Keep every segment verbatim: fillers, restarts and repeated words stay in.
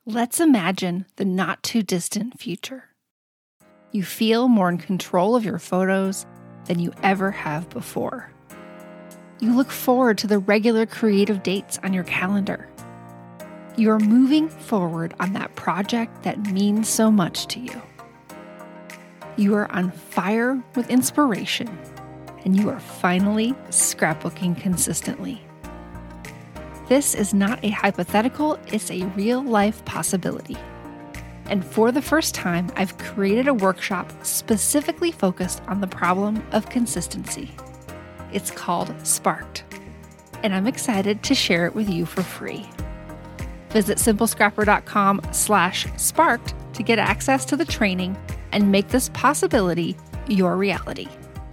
Let's imagine the not-too-distant future. You feel more in control of your photos than you ever have before. You look forward to the regular creative dates on your calendar. You are moving forward on that project that means so much to you. You are on fire with inspiration, and you are finally scrapbooking consistently. This is not a hypothetical, it's a real-life possibility. And for the first time, I've created a workshop specifically focused on the problem of consistency. It's called Sparked, and I'm excited to share it with you for free. Visit simplescrapper.com slash sparked to get access to the training and make this possibility your reality.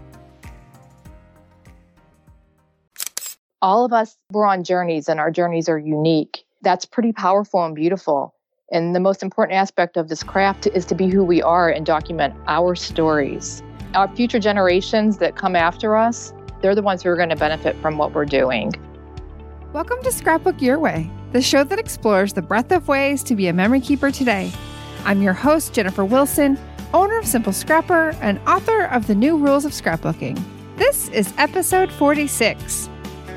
All of us, we're on journeys and our journeys are unique. That's pretty powerful and beautiful. And the most important aspect of this craft is to be who we are and document our stories. Our future generations that come after us, they're the ones who are going to benefit from what we're doing. Welcome to Scrapbook Your Way, the show that explores the breadth of ways to be a memory keeper today. I'm your host, Jennifer Wilson, owner of Simple Scrapper and author of The New Rules of Scrapbooking. This is episode forty-six.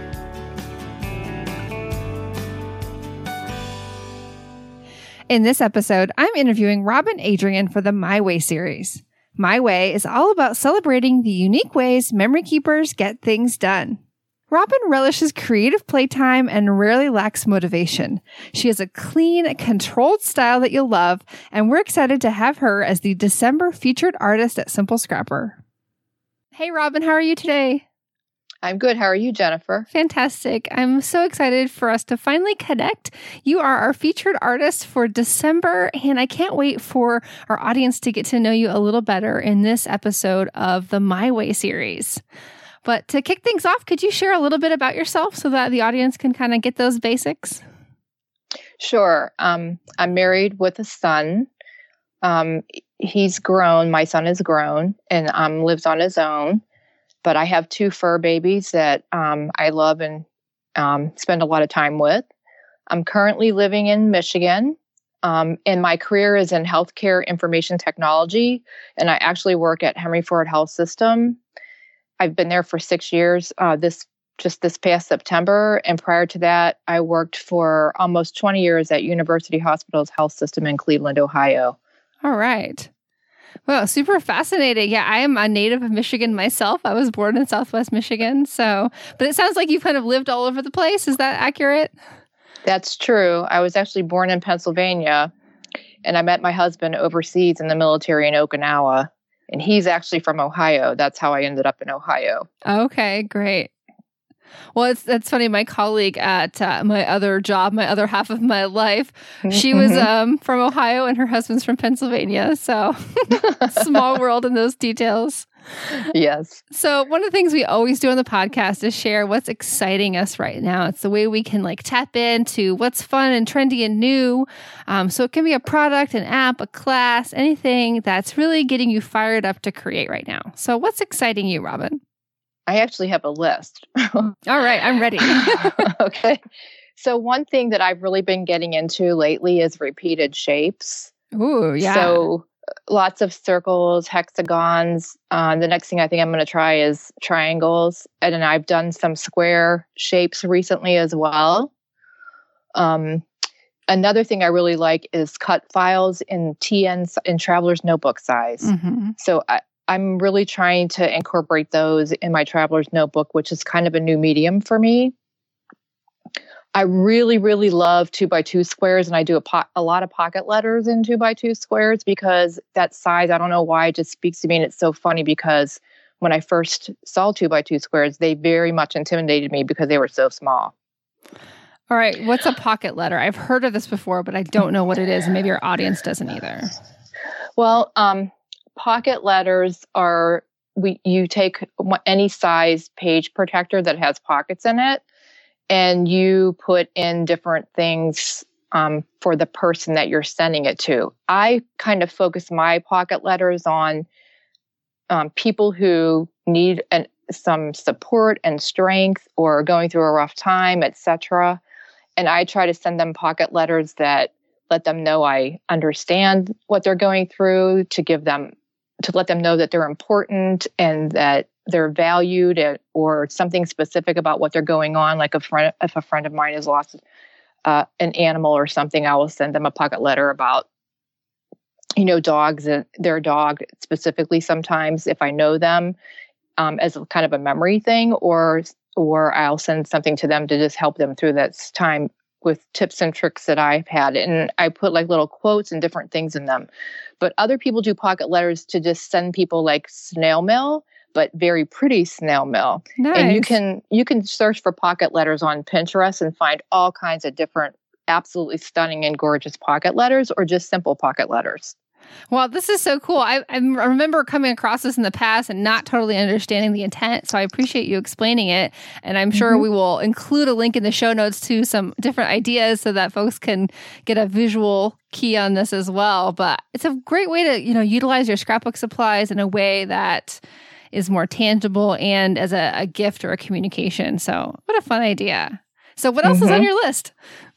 In this episode, I'm interviewing Robin Adrian for the My Way series. My Way is all about celebrating the unique ways memory keepers get things done. Robin relishes creative playtime and rarely lacks motivation. She has a clean, controlled style that you'll love, and we're excited to have her as the December featured artist at Simple Scrapper. Hey, Robin, how are you today? I'm good. How are you, Jennifer? Fantastic. I'm so excited for us to finally connect. You are our featured artist for December, and I can't wait for our audience to get to know you a little better in this episode of the My Way series. But to kick things off, could you share a little bit about yourself so that the audience can kind of get those basics? Sure. Um, I'm married with a son. Um, he's grown. My son is grown and um, lives on his own. But I have two fur babies that um, I love and um, spend a lot of time with. I'm currently living in Michigan, um, and my career is in healthcare information technology, and I actually work at Henry Ford Health System. I've been there for six years, uh, this just this past September, and prior to that, I worked for almost twenty years at University Hospitals Health System in Cleveland, Ohio. All right. Well, super fascinating. Yeah, I am a native of Michigan myself. I was born in Southwest Michigan. So, but it sounds like you've kind of lived all over the place. Is that accurate? That's true. I was actually born in Pennsylvania, and I met my husband overseas in the military in Okinawa, and he's actually from Ohio. That's how I ended up in Ohio. Okay, great. Well, it's that's funny. My colleague at uh, my other job, my other half of my life, she was um, from Ohio and her husband's from Pennsylvania. So small world in those details. Yes. So one of the things we always do on the podcast is share what's exciting us right now. It's the way we can like tap into what's fun and trendy and new. Um, so it can be a product, an app, a class, anything that's really getting you fired up to create right now. So what's exciting you, Robin? I actually have a list. All right, I'm ready. Okay. So one thing that I've really been getting into lately is repeated shapes. Ooh, yeah. So lots of circles, hexagons. Uh, the next thing I think I'm going to try is triangles. And then I've done some square shapes recently as well. Um, another thing I really like is cut files in T N in Traveler's Notebook size. Mm-hmm. So I, I'm really trying to incorporate those in my Traveler's Notebook, which is kind of a new medium for me. I really, really love two by two squares, and I do a, po- a lot of pocket letters in two by two squares because that size, I don't know why, it just speaks to me. And it's so funny because when I first saw two by two squares, they very much intimidated me because they were so small. All right. What's a pocket letter? I've heard of this before, but I don't know what it is. And maybe our audience doesn't either. Well, um, pocket letters are, we you take any size page protector that has pockets in it, and you put in different things um, for the person that you're sending it to. I kind of focus my pocket letters on um, people who need an, some support and strength or going through a rough time, et cetera. And I try to send them pocket letters that let them know I understand what they're going through, to give them, to let them know that they're important and that they're valued, or something specific about what they're going on. Like a friend, if a friend of mine has lost uh, an animal or something, I will send them a pocket letter about, you know, dogs and their dog specifically sometimes if I know them, um, as a kind of a memory thing, or, or I'll send something to them to just help them through that time with tips and tricks that I've had. And I put like little quotes and different things in them. But other people do pocket letters to just send people like snail mail, but very pretty snail mail. Nice. And you can, you can search for pocket letters on Pinterest and find all kinds of different, absolutely stunning and gorgeous pocket letters, or just simple pocket letters. Well, this is so cool. I, I remember coming across this in the past and not totally understanding the intent. So I appreciate you explaining it. And I'm sure mm-hmm. we will include a link in the show notes to some different ideas so that folks can get a visual key on this as well. But it's a great way to, you know, utilize your scrapbook supplies in a way that is more tangible and as a, a gift or a communication. So what a fun idea. So what else mm-hmm. is on your list?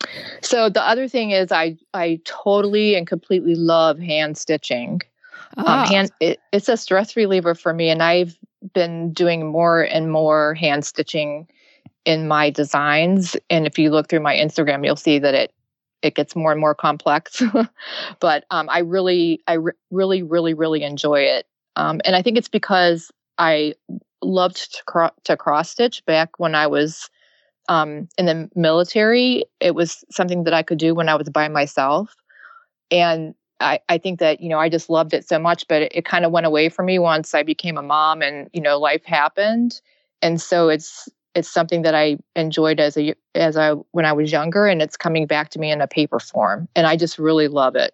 So the other thing is I I totally and completely love hand stitching. Oh. Um, hand it, it's a stress reliever for me, and I've been doing more and more hand stitching in my designs. And if you look through my Instagram, you'll see that it it gets more and more complex. But um, I really I re- really really really enjoy it, um, and I think it's because I loved to, cro- to cross stitch back when I was Um, in the military. It was something that I could do when I was by myself. And I, I think that, you know, I just loved it so much, but it, it kind of went away from me once I became a mom and, you know, life happened. And so it's, it's something that I enjoyed as a, as I, when I was younger, and it's coming back to me in a paper form. And I just really love it.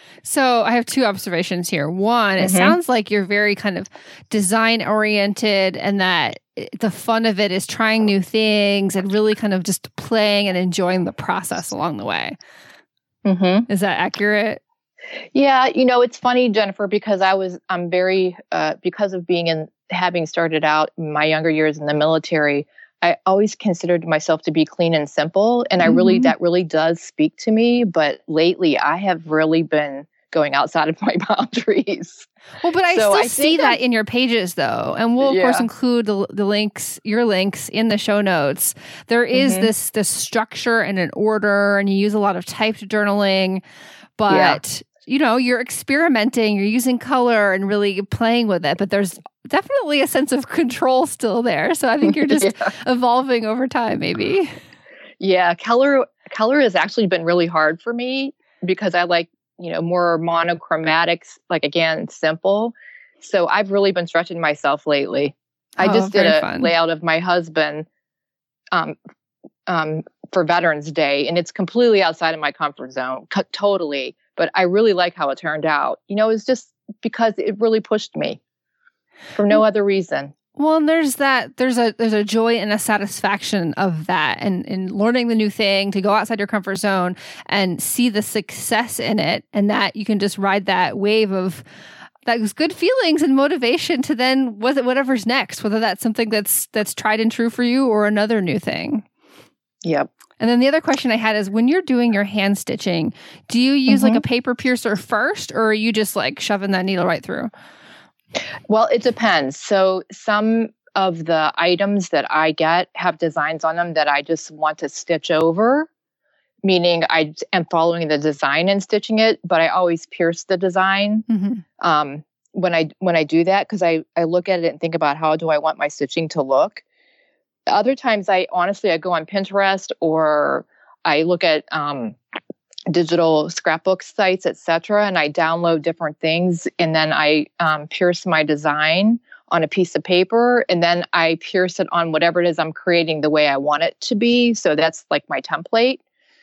So I have two observations here. One, mm-hmm. it sounds like you're very kind of design oriented, and that the fun of it is trying new things and really kind of just playing and enjoying the process along the way. Mm-hmm. Is that accurate? Yeah. You know, it's funny, Jennifer, because I was, I'm very, uh, because of being in, having started out in my younger years in the military, I always considered myself to be clean and simple. And I really, mm-hmm. that really does speak to me. But lately I have really been going outside of my boundaries. Well, but I so still I see that in your pages though. And we'll of yeah. course include the, the links, your links in the show notes. There is mm-hmm. this, this structure and an order, and you use a lot of typed journaling, but yeah. you know, you're experimenting, you're using color and really playing with it, but there's definitely a sense of control still there. So I think you're just yeah. evolving over time, maybe. Yeah. Color, color has actually been really hard for me because I like, you know, more monochromatics, like again, simple. So I've really been stretching myself lately. I oh, just did a fun. layout of my husband um, um, for Veterans Day, and it's completely outside of my comfort zone, c- totally. But I really like how it turned out. You know, it's just because it really pushed me for no other reason. Well, and there's that, there's a, there's a joy and a satisfaction of that, and, and learning the new thing, to go outside your comfort zone and see the success in it. And that you can just ride that wave of those good feelings and motivation to then was it whatever's next, whether that's something that's, that's tried and true for you or another new thing. Yep. And then the other question I had is, when you're doing your hand stitching, do you use mm-hmm. like a paper piercer first, or are you just like shoving that needle right through? Well, it depends. So some of the items that I get have designs on them that I just want to stitch over, meaning I am following the design and stitching it, but I always pierce the design mm-hmm. um, when I when I do that, because I, I look at it and think about how do I want my stitching to look. Other times, I honestly, I go on Pinterest, or I look at um, digital scrapbook sites, et cetera, and I download different things, and then I um, pierce my design on a piece of paper, and then I pierce it on whatever it is I'm creating the way I want it to be. So that's like my template,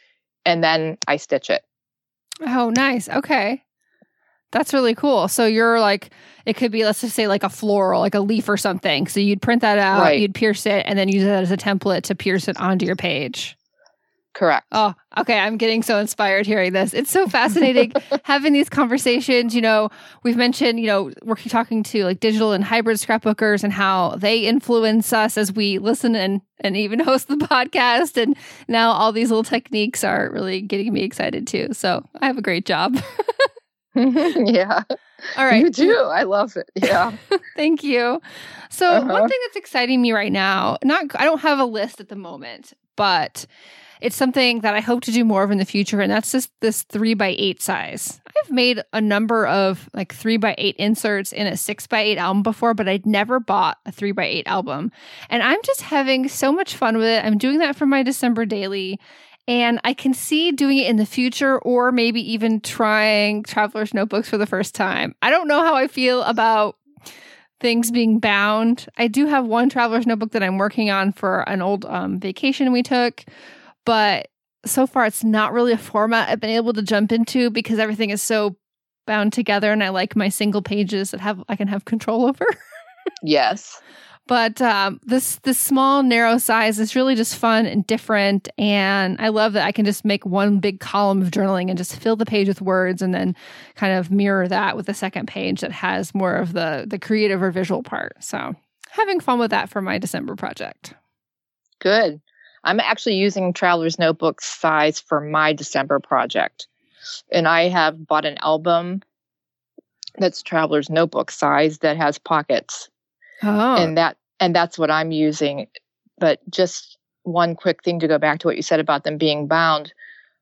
and then I stitch it. Oh, nice. Okay. That's really cool. So you're like, it could be, let's just say like a floral, like a leaf or something. So you'd print that out, right. you'd pierce it, and then use it as a template to pierce it onto your page. Correct. Oh, okay. I'm getting so inspired hearing this. It's so fascinating having these conversations. You know, we've mentioned, you know, we're talking to like digital and hybrid scrapbookers and how they influence us as we listen and, and even host the podcast. And now all these little techniques are really getting me excited too. So I have a great job. Yeah. All right. You do. I love it. Yeah. Thank you. So Uh-huh. one thing that's exciting me right now, not I don't have a list at the moment, but it's something that I hope to do more of in the future, and that's just this three by eight size. I've made a number of like three by eight inserts in a six by eight album before, but I'd never bought a three by eight album. And I'm just having so much fun with it. I'm doing that for my December daily, and I can see doing it in the future, or maybe even trying Traveler's Notebooks for the first time. I don't know how I feel about things being bound. I do have one Traveler's Notebook that I'm working on for an old um, vacation we took. But so far, it's not really a format I've been able to jump into because everything is so bound together, and I like my single pages that have I can have control over. Yes. But um, this this small, narrow size is really just fun and different, and I love that I can just make one big column of journaling and just fill the page with words, and then kind of mirror that with a second page that has more of the the creative or visual part. So having fun with that for my December project. Good. I'm actually using Traveler's Notebook size for my December project. And I have bought an album that's Traveler's Notebook size that has pockets. Oh. And that and that's what I'm using. But just one quick thing to go back to what you said about them being bound.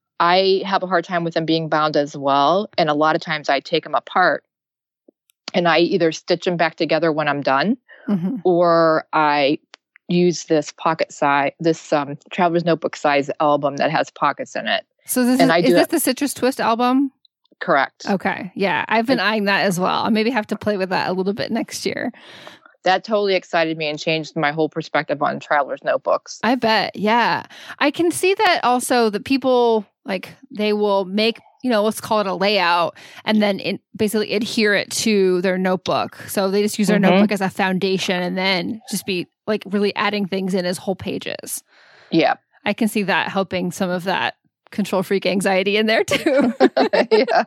I have a hard time with them being bound as well. And a lot of times I take them apart and I either stitch them back together when I'm done, mm-hmm. or I use this pocket size, this um, Traveler's Notebook size album that has pockets in it. So this and is, I do is this that. the Citrus Twist album? Correct. Okay. Yeah. I've been eyeing that as well. I'll maybe have to play with that a little bit next year. That totally excited me and changed my whole perspective on Traveler's Notebooks. I bet. Yeah. I can see that also that people, like, they will make, you know, let's call it a layout, and then it basically adhere it to their notebook. So they just use their mm-hmm. notebook as a foundation and then just be like really adding things in as whole pages. Yeah. I can see that helping some of that control freak anxiety in there too. Yeah.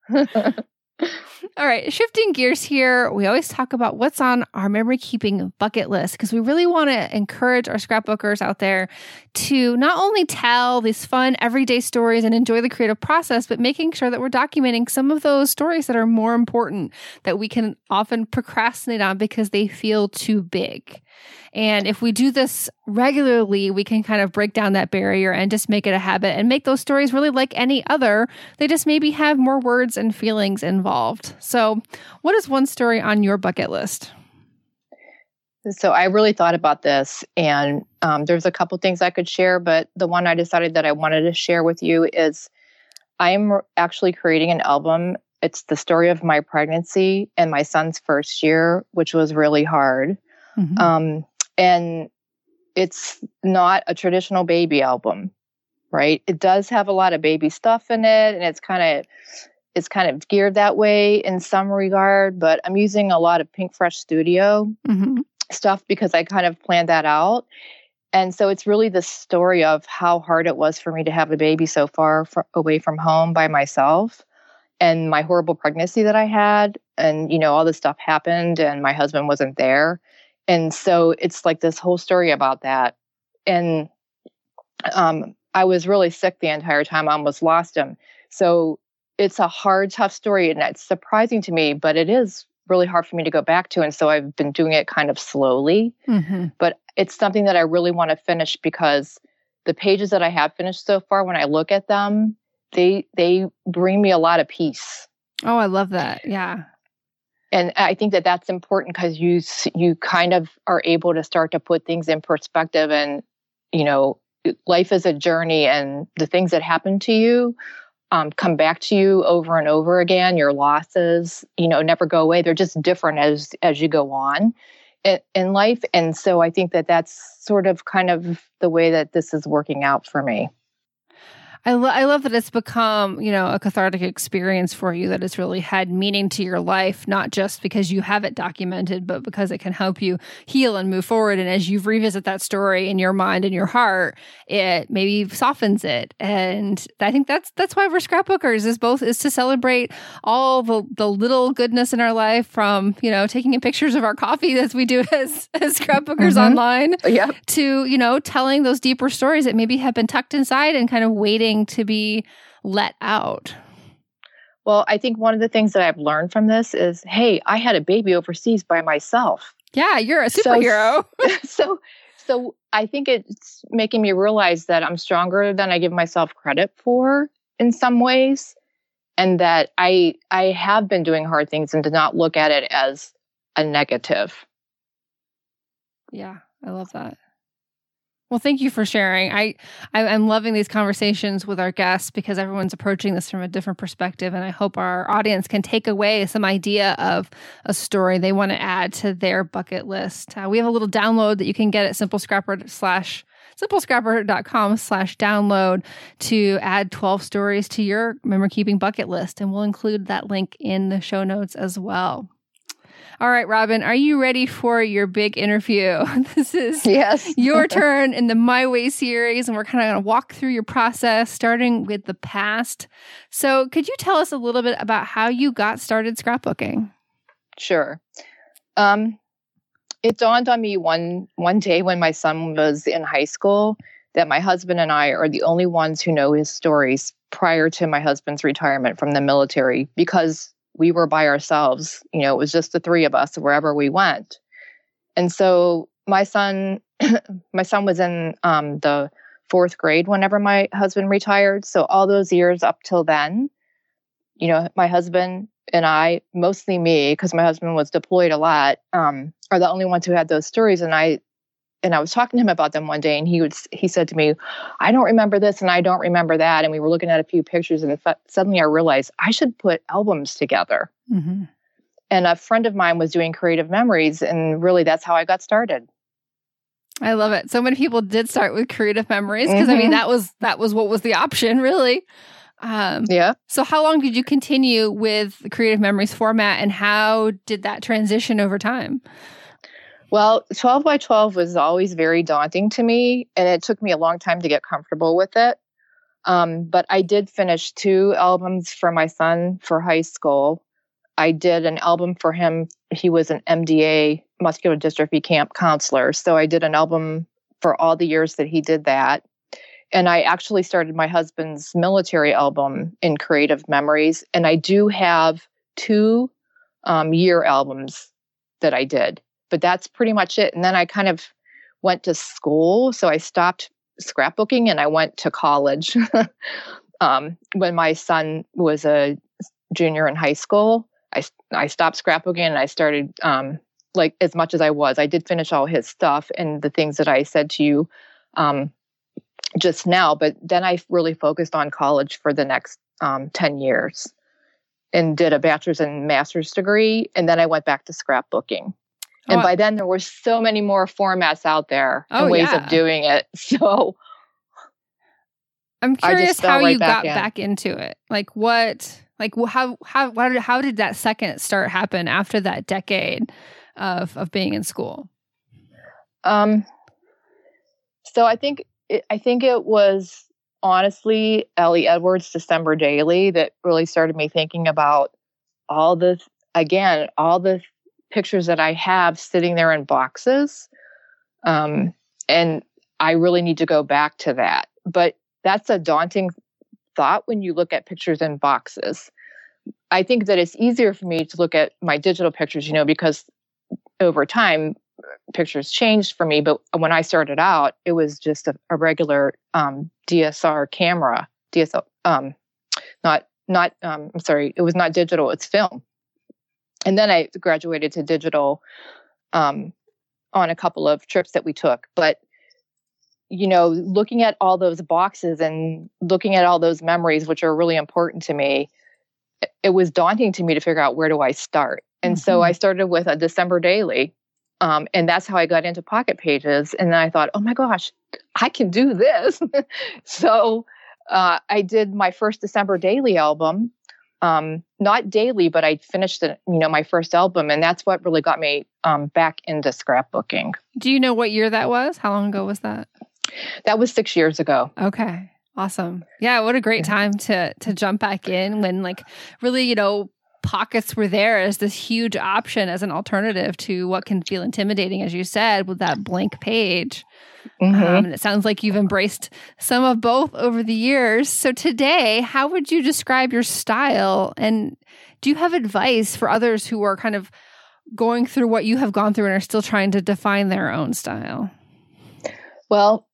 All right, shifting gears here, we always talk about what's on our memory keeping bucket list because we really want to encourage our scrapbookers out there to not only tell these fun everyday stories and enjoy the creative process, but making sure that we're documenting some of those stories that are more important that we can often procrastinate on because they feel too big. And if we do this regularly, we can kind of break down that barrier and just make it a habit and make those stories really like any other. They just maybe have more words and feelings involved. So what is one story on your bucket list? So I really thought about this, and um, there's a couple things I could share, but the one I decided that I wanted to share with you is I'm actually creating an album. It's the story of my pregnancy and my son's first year, which was really hard. Mm-hmm. Um, and it's not a traditional baby album, right? It does have a lot of baby stuff in it, and it's kind of it's kind of geared that way in some regard, but I'm using a lot of Pink Fresh Studio mm-hmm. stuff because I kind of planned that out. And so it's really the story of how hard it was for me to have a baby so far for, away from home by myself, and my horrible pregnancy that I had. And, you know, all this stuff happened and my husband wasn't there. And so it's like this whole story about that. And um, I was really sick the entire time. I almost lost him. So it's a hard, tough story, and it's surprising to me, but it is really hard for me to go back to. And so I've been doing it kind of slowly, mm-hmm. but it's something that I really want to finish because the pages that I have finished so far, when I look at them, they, they bring me a lot of peace. Oh, I love that. Yeah. And I think that that's important because you, you kind of are able to start to put things in perspective, and, you know, life is a journey, and the things that happen to you Um, come back to you over and over again. Your losses, you know, never go away. They're just different as as you go on in, in life. And so I think that that's sort of kind of the way that this is working out for me. I, lo- I love that it's become, you know, a cathartic experience for you, that it's really had meaning to your life, not just because you have it documented, but because it can help you heal and move forward. And as you revisit that story in your mind and your heart, it maybe softens it. And I think that's that's why we're scrapbookers, is both is to celebrate all the, the little goodness in our life, from, you know, taking in pictures of our coffee as we do as, as scrapbookers mm-hmm. online, yep. to, you know, telling those deeper stories that maybe have been tucked inside and kind of waiting to be let out. Well, I think one of the things that I've learned from this is, hey, I had a baby overseas by myself. Yeah, you're a superhero. So, so, so I think it's making me realize that I'm stronger than I give myself credit for in some ways, and that I I have been doing hard things and to not look at it as a negative. Yeah, I love that. Well, thank you for sharing. I, I, I'm loving these conversations with our guests, because everyone's approaching this from a different perspective. And I hope our audience can take away some idea of a story they want to add to their bucket list. Uh, we have a little download that you can get at simplescrapper slash simplescrapper.com slash download to add twelve stories to your memory keeping bucket list. And we'll include that link in the show notes as well. All right, Robin, are you ready for your big interview? This is yes. your turn in the My Way series, and we're kind of going to walk through your process, starting with the past. So could you tell us a little bit about how you got started scrapbooking? Sure. Um, it dawned on me one one day when my son was in high school that my husband and I are the only ones who know his stories prior to my husband's retirement from the military, because we were by ourselves. You know, it was just the three of us wherever we went. And so my son, my son was in um, the fourth grade whenever my husband retired. So all those years up till then, you know, my husband and I, mostly me, because my husband was deployed a lot, um, are the only ones who had those stories. And I, and I was talking to him about them one day, and he would, he said to me, I don't remember this and I don't remember that. And we were looking at a few pictures, and suddenly I realized I should put albums together. Mm-hmm. And a friend of mine was doing Creative Memories, and really that's how I got started. I love it. So many people did start with Creative Memories, because mm-hmm. I mean, that was, that was what was the option, really. Um, yeah. So how long did you continue with the Creative Memories format, and how did that transition over time? Well, twelve by twelve was always very daunting to me, and it took me a long time to get comfortable with it. Um, but I did finish two albums for my son for high school. I did an album for him. He was an M D A, muscular dystrophy camp counselor. So I did an album for all the years that he did that. And I actually started my husband's military album in Creative Memories. And I do have two um, year albums that I did. But that's pretty much it. And then I kind of went to school. So I stopped scrapbooking and I went to college um, when my son was a junior in high school. I, I stopped scrapbooking and I started um, like as much as I was. I did finish all his stuff and the things that I said to you um, just now. But then I really focused on college for the next um, ten years and did a bachelor's and master's degree. And then I went back to scrapbooking. And oh, by then, there were so many more formats out there and oh, ways yeah. of doing it. So I'm curious how right you back got in. back into it. Like what, like how, how, how did, how did that second start happen after that decade of, of being in school? Um, so I think, it, I think it was honestly Ellie Edwards' December Daily that really started me thinking about all the, again, all the pictures that I have sitting there in boxes. Um, and I really need to go back to that. But that's a daunting thought when you look at pictures in boxes. I think that it's easier for me to look at my digital pictures, you know, because over time, pictures changed for me. But when I started out, it was just a, a regular um, D S R camera, D S L, um, not, not, um, I'm sorry, it was not digital, it's film. And then I graduated to digital um, on a couple of trips that we took. But, you know, looking at all those boxes and looking at all those memories, which are really important to me, it was daunting to me to figure out where do I start. And mm-hmm. so I started with a December Daily. Um, and that's how I got into Pocket Pages. And then I thought, oh my gosh, I can do this. So uh, I did my first December daily album. Um, not daily, but I finished it, you know, my first album, and that's what really got me um, back into scrapbooking. Do you know what year that was? How long ago was that? That was six years ago. Okay. Awesome. Yeah, what a great time to to jump back in when like really, you know, pockets were there as this huge option as an alternative to what can feel intimidating, as you said, with that blank page. Mm-hmm. Um, and it sounds like you've embraced some of both over the years. So today, how would you describe your style? And do you have advice for others who are kind of going through what you have gone through and are still trying to define their own style? Well,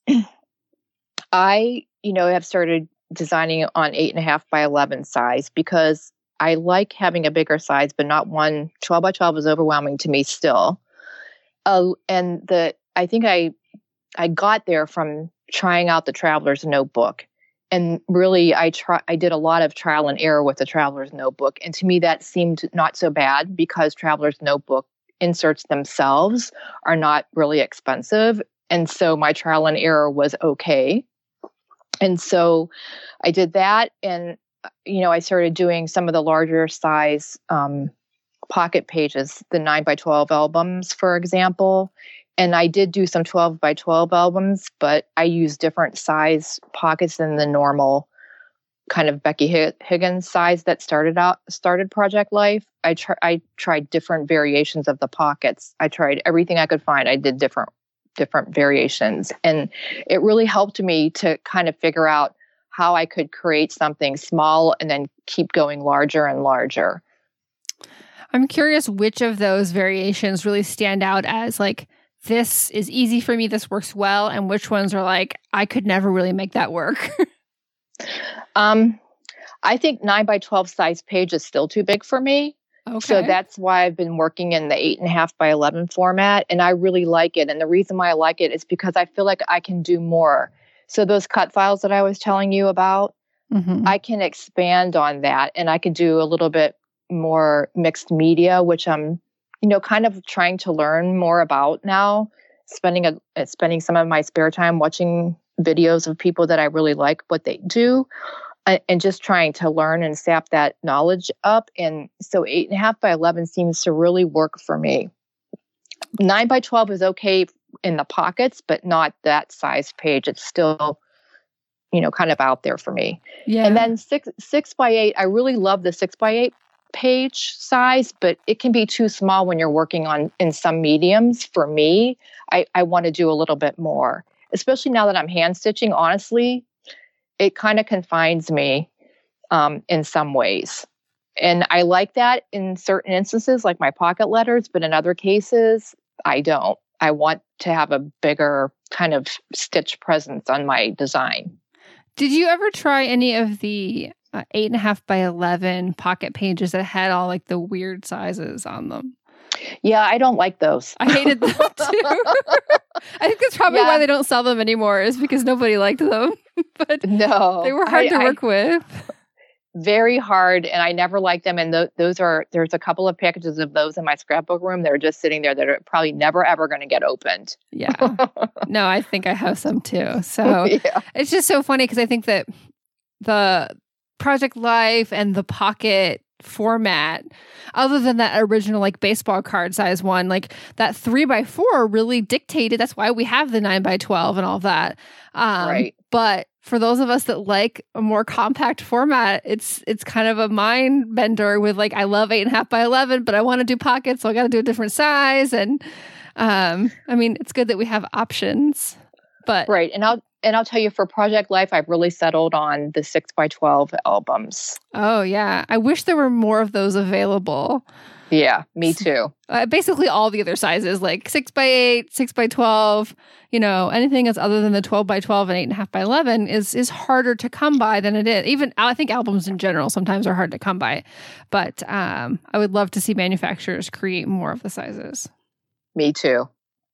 I, you know, have started designing on eight and a half by eleven size because I like having a bigger size, but not one. twelve by twelve is overwhelming to me still. Uh, and the, I think I, I got there from trying out the Traveler's Notebook. And really, I try, I did a lot of trial and error with the Traveler's Notebook. And to me, that seemed not so bad because Traveler's Notebook inserts themselves are not really expensive. And so my trial and error was okay. And so I did that. And, you know, I started doing some of the larger size um, pocket pages, the nine by twelve albums, for example. And I did do some twelve by twelve albums, but I used different size pockets than the normal kind of Becky Higgins size that started out, started Project Life. I, tr- I tried different variations of the pockets. I tried everything I could find. I did different different variations. And it really helped me to kind of figure out how I could create something small and then keep going larger and larger. I'm curious which of those variations really stand out as like, this is easy for me, this works well, and which ones are like, I could never really make that work? um, I think nine by twelve size page is still too big for me. Okay. So that's why I've been working in the eight and a half by eleven format, and I really like it. And the reason why I like it is because I feel like I can do more. So those cut files that I was telling you about, mm-hmm. I can expand on that, and I can do a little bit more mixed media, which I'm, you know, kind of trying to learn more about now. Spending a spending some of my spare time watching videos of people that I really like what they do. And just trying to learn and sap that knowledge up. And so eight and a half by eleven seems to really work for me. Nine by twelve is okay in the pockets, but not that size page. It's still, you know, kind of out there for me. Yeah. And then six, six by eight, I really love the six by eight page size, but it can be too small when you're working on in some mediums. For me, I, I want to do a little bit more, especially now that I'm hand stitching, honestly. It kind of confines me um, in some ways. And I like that in certain instances, like my pocket letters, but in other cases, I don't. I want to have a bigger kind of stitch presence on my design. Did you ever try any of the uh, eight and a half by eleven pocket pages that had all like the weird sizes on them? Yeah, I don't like those. I hated them too. I think that's probably yeah. why they don't sell them anymore, is because nobody liked them. But no, they were hard I, to work I, with. Very hard, and I never liked them. And th- those are there's a couple of packages of those in my scrapbook room. They're just sitting there that are probably never ever going to get opened. Yeah, no, I think I have some too. So yeah. It's just so funny because I think that the Project Life and the Pocket format, other than that original like baseball card size one, like that three by four really dictated. That's why we have the nine by twelve and all that. Um, right. But for those of us that like a more compact format, it's it's kind of a mind bender with like, I love eight and a half by eleven, but I want to do pockets, so I got to do a different size. And um, I mean, it's good that we have options, but right. And I'll And I'll tell you, for Project Life, I've really settled on the six by twelve albums. Oh, yeah. I wish there were more of those available. Yeah, me too. Uh, basically all the other sizes, like six by eight, six by twelve, you know, anything that's other than the twelve by twelve and eight and a half by eleven is is harder to come by than it is. Even, I think albums in general sometimes are hard to come by. But um, I would love to see manufacturers create more of the sizes. Me too.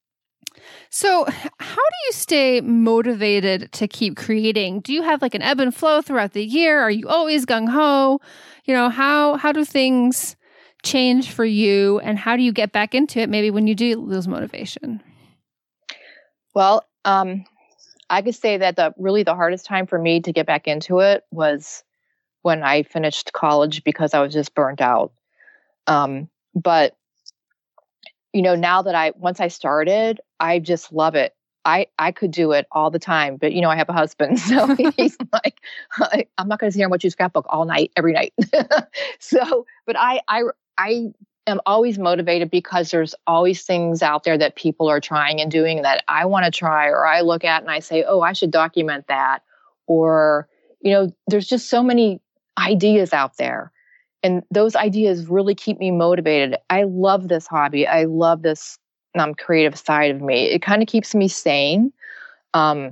So how do you stay motivated to keep creating? Do you have like an ebb and flow throughout the year? Are you always gung-ho? You know, how how do things change for you, and how do you get back into it maybe when you do lose motivation? Well, um, I could say that the really the hardest time for me to get back into it was when I finished college because I was just burnt out. Um, but you know, now that I once I started, I just love it. I, I could do it all the time, but you know, I have a husband, so he's like, I, I'm not going to sit here and watch you scrapbook all night, every night. so, but I, I, I am always motivated because there's always things out there that people are trying and doing that I want to try, or I look at and I say, oh, I should document that. Or, you know, there's just so many ideas out there, and those ideas really keep me motivated. I love this hobby. I love this um, creative side of me. It kind of keeps me sane. Um,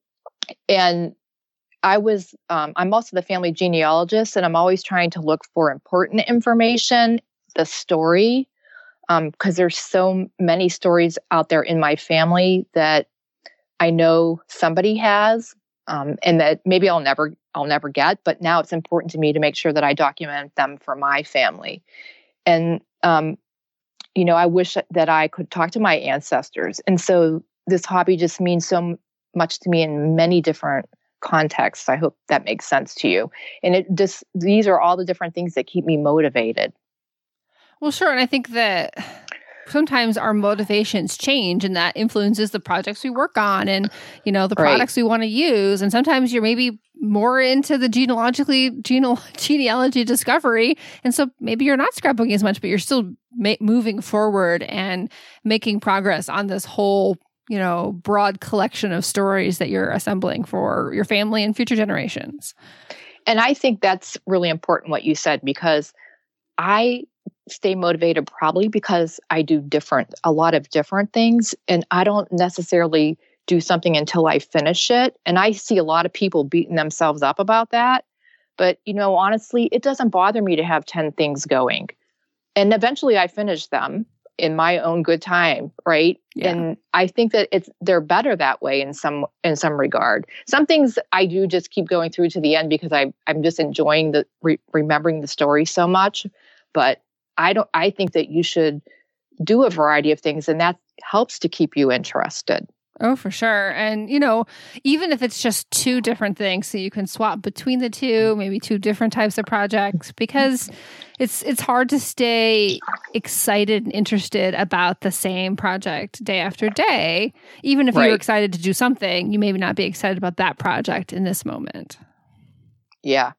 and I was, um, I'm also the family genealogist, and I'm always trying to look for important information, the story, um, because there's so many stories out there in my family that I know somebody has, um, and that maybe I'll never, I'll never get, but now it's important to me to make sure that I document them for my family. And, um, you know, I wish that I could talk to my ancestors. And so this hobby just means so much to me in many different contexts. I hope that makes sense to you. And it just, these are all the different things that keep me motivated. Well, sure. And I think that sometimes our motivations change, and that influences the projects we work on and, you know, the products right. we want to use. And sometimes you're maybe more into the genealogically gene- genealogy discovery. And so maybe you're not scrapbooking as much, but you're still ma- moving forward and making progress on this whole, you know, broad collection of stories that you're assembling for your family and future generations. And I think that's really important what you said, because I stay motivated probably because I do different, a lot of different things, and I don't necessarily do something until I finish it. And I see a lot of people beating themselves up about that. But, you know, honestly, it doesn't bother me to have ten things going. And eventually I finish them in my own good time, right? Yeah. And I think that it's they're better that way in some in some regard. Some things I do just keep going through to the end because I I'm just enjoying the re- remembering the story so much. But I don't. I think that you should do a variety of things, and that helps to keep you interested. Oh, for sure. And, you know, even if it's just two different things, so you can swap between the two, maybe two different types of projects, because it's it's hard to stay excited and interested about the same project day after day. Even if right. you're excited to do something, you maybe not be excited about that project in this moment. Yeah.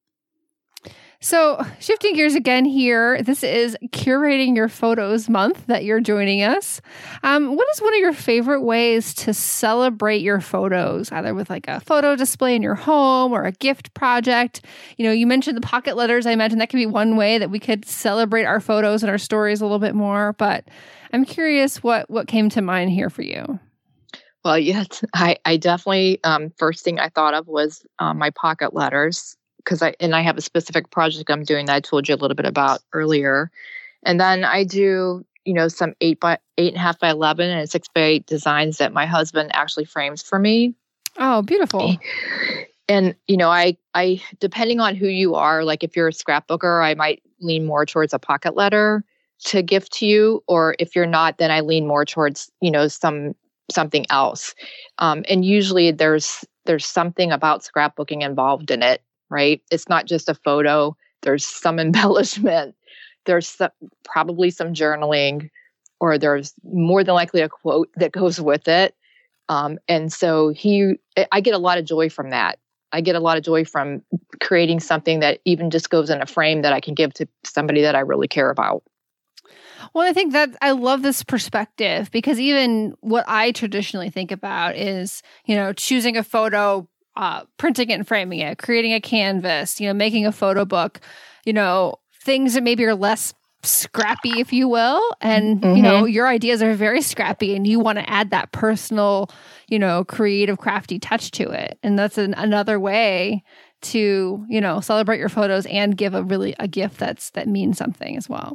So shifting gears again here, this is Curating Your Photos Month that you're joining us. Um, what is one of your favorite ways to celebrate your photos, either with like a photo display in your home or a gift project? You know, you mentioned the pocket letters. I imagine that could be one way that we could celebrate our photos and our stories a little bit more. But I'm curious what, what came to mind here for you. Well, yes, I, I definitely, um, first thing I thought of was um, my pocket letters. Because I and I have a specific project I'm doing that I told you a little bit about earlier, and then I do you know some eight by eight and a half by eleven and six by eight designs that my husband actually frames for me. Oh, beautiful! And you know I I depending on who you are, like if you're a scrapbooker, I might lean more towards a pocket letter to gift to you, or if you're not, then I lean more towards you know some something else. Um, and usually there's there's something about scrapbooking involved in it. Right? It's not just a photo. There's some embellishment. There's some, probably some journaling, or there's more than likely a quote that goes with it. Um, and so he, I get a lot of joy from that. I get a lot of joy from creating something that even just goes in a frame that I can give to somebody that I really care about. Well, I think that I love this perspective, because even what I traditionally think about is, you know, choosing a photo, Uh, printing it and framing it, creating a canvas, you know, making a photo book, you know, things that maybe are less scrappy, if you will. And, mm-hmm. you know, your ideas are very scrappy and you want to add that personal, you know, creative, crafty touch to it. And that's an, another way to, you know, celebrate your photos and give a really a gift that's that means something as well.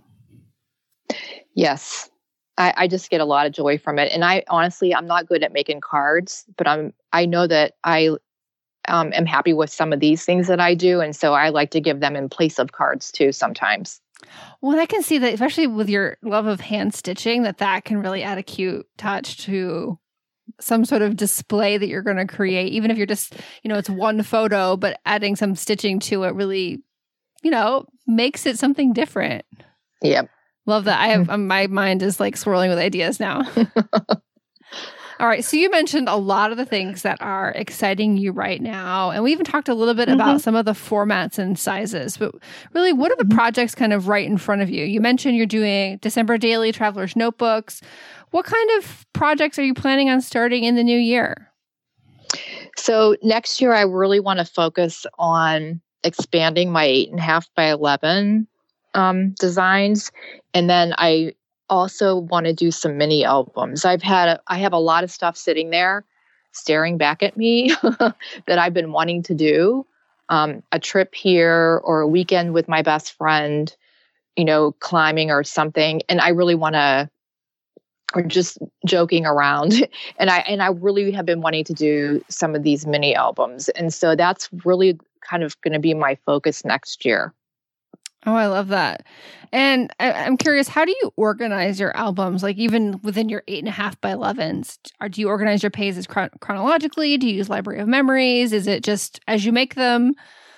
Yes. I, I just get a lot of joy from it. And I honestly, I'm not good at making cards, but I'm, I know that I Um, am happy with some of these things that I do. And so I like to give them in place of cards too sometimes. Well, I can see that, especially with your love of hand stitching, that that can really add a cute touch to some sort of display that you're going to create, even if you're just, you know, it's one photo, but adding some stitching to it really, you know, makes it something different. Yep. Love that. I have, um, my mind is like swirling with ideas now. All right. So you mentioned a lot of the things that are exciting you right now. And we even talked a little bit mm-hmm. about some of the formats and sizes. But really, what are the mm-hmm. projects kind of right in front of you? You mentioned you're doing December Daily Traveler's Notebooks. What kind of projects are you planning on starting in the new year? So next year, I really want to focus on expanding my eight and a half by eleven um, designs. And then I also want to do some mini albums. I've had, a, I have a lot of stuff sitting there staring back at me that I've been wanting to do. Um, a trip here or a weekend with my best friend, you know, climbing or something. And I really want to, or just joking around. And I, and I really have been wanting to do some of these mini albums. And so that's really kind of going to be my focus next year. Oh, I love that. And I, I'm curious, how do you organize your albums? Like even within your eight and a half by elevens, or do you organize your pages chron- chronologically? Do you use Library of Memories? Is it just as you make them?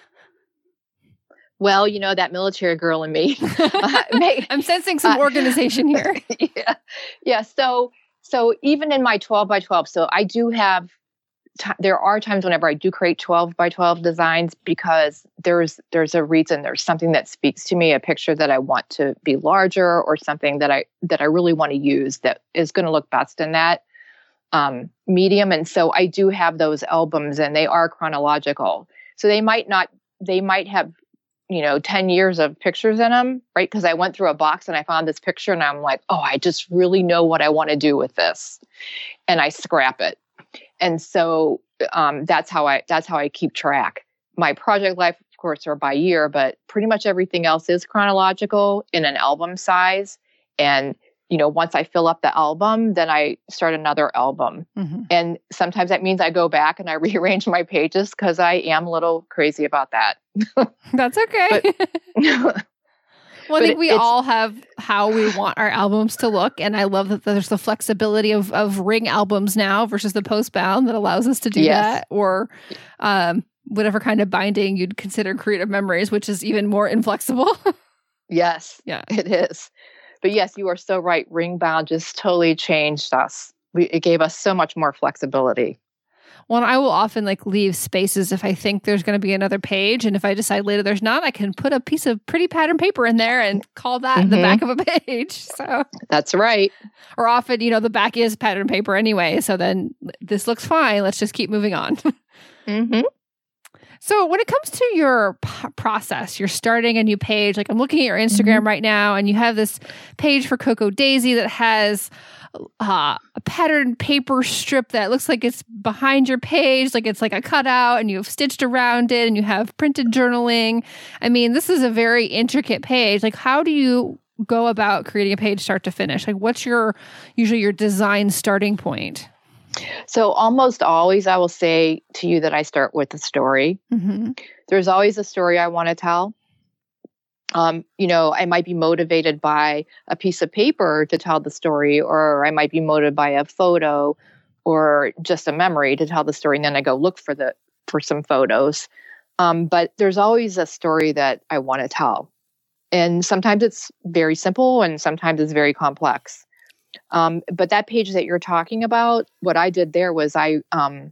Well, you know, that military girl in me. uh, make, I'm sensing some uh, organization here. Yeah. Yeah. So, so even in my twelve by twelve, so I do have, t- there are times whenever I do create twelve by twelve designs because there's, there's a reason, there's something that speaks to me, a picture that I want to be larger or something that I, that I really want to use that is going to look best in that um, medium. And so I do have those albums and they are chronological. So they might not, they might have, you know, ten years of pictures in them, right? Because I went through a box and I found this picture and I'm like, oh, I just really know what I want to do with this. And I scrap it. And so um, that's how I, that's how I keep track. My project life, of course, are by year, but pretty much everything else is chronological in an album size. And, you know, once I fill up the album, then I start another album. Mm-hmm. And sometimes that means I go back and I rearrange my pages because I am a little crazy about that. That's okay. But, well, I think we all have how we want our albums to look. And I love that there's the flexibility of, of ring albums now versus the post-bound that allows us to do yes. that. Or um, whatever kind of binding you'd consider Creative Memories, which is even more inflexible. Yes, yeah, it is. But yes, you are so right. Ring bound just totally changed us. We, it gave us so much more flexibility. Well, I will often like leave spaces if I think there's going to be another page. And if I decide later there's not, I can put a piece of pretty pattern paper in there and call that mm-hmm. the back of a page. So that's right. Or often, you know, the back is pattern paper anyway. So then this looks fine. Let's just keep moving on. Mm-hmm. So when it comes to your p- process, you're starting a new page. Like I'm looking at your Instagram mm-hmm. right now, and you have this page for Cocoa Daisy that has uh, a pattern paper strip that looks like it's behind your page, like it's like a cutout, and you've stitched around it, and you have printed journaling. I mean, this is a very intricate page. Like, how do you go about creating a page start to finish? Like, what's your usually your design starting point? So almost always I will say to you that I start with a story. Mm-hmm. There's always a story I want to tell. Um, you know, I might be motivated by a piece of paper to tell the story, or I might be motivated by a photo or just a memory to tell the story. And then I go look for the, for some photos. Um, but there's always a story that I want to tell. And sometimes it's very simple and sometimes it's very complex. Um, but that page that you're talking about, what I did there was I um,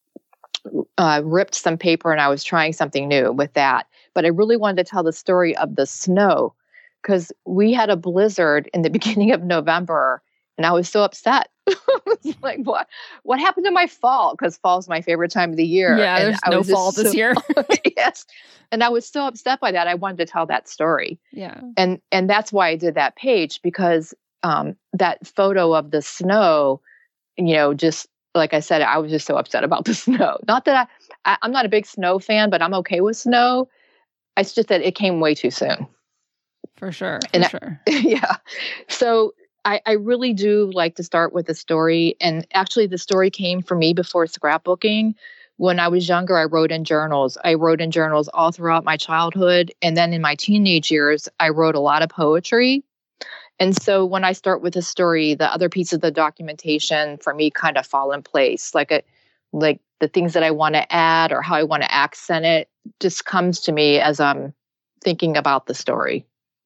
uh, ripped some paper and I was trying something new with that. But I really wanted to tell the story of the snow because we had a blizzard in the beginning of November and I was so upset. Like, what what happened to my fall? Because fall is my favorite time of the year. Yeah, and there's I no fall this so, year. Yes. And I was so upset by that. I wanted to tell that story. Yeah. And and that's why I did that page because Um, that photo of the snow, you know, just like I said, I was just so upset about the snow. Not that I, I I'm not a big snow fan, but I'm okay with snow. It's just that it came way too soon. For sure. For and sure. I, yeah. So I, I really do like to start with a story. And actually the story came for me before scrapbooking. When I was younger, I wrote in journals. I wrote in journals all throughout my childhood. And then in my teenage years, I wrote a lot of poetry. And so when I start with a story, the other pieces of the documentation for me kind of fall in place. Like a, like the things that I want to add or how I want to accent it just comes to me as I'm thinking about the story.